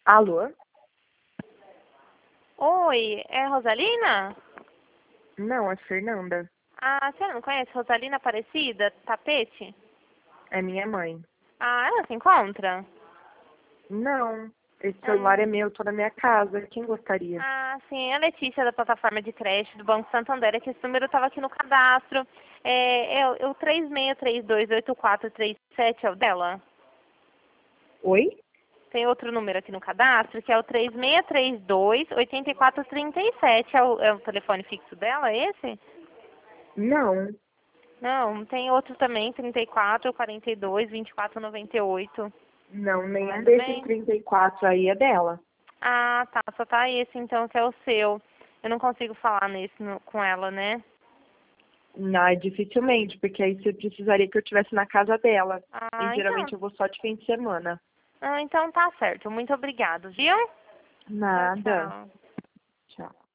Alô? Oi, é Rosalina? Não, é Fernanda. Ah, você não conhece Rosalina Aparecida, Tapete? É minha mãe. Ah, ela se encontra? Não, esse celular Ah, é meu, tô na minha casa. Quem gostaria? sim, é a Letícia da plataforma de creche do Banco Santander, é que esse número estava aqui no cadastro. É o 36328437 é o dela? Oi? Tem outro número aqui no cadastro, que é o 36328437 é o telefone fixo dela, é esse? Não, Não, tem outro também, 34422498. não, Não é nenhum desses também? 34 aí é dela. Ah, tá. Só tá esse então que é o seu. Eu não consigo falar nesse com ela, né? Não, dificilmente, porque aí você precisaria que eu estivesse na casa dela. E Ah, geralmente então. eu vou só de fim de semana. Ah, então tá certo. Muito obrigado, viu? Tchau, Nada. tchau. Tchau.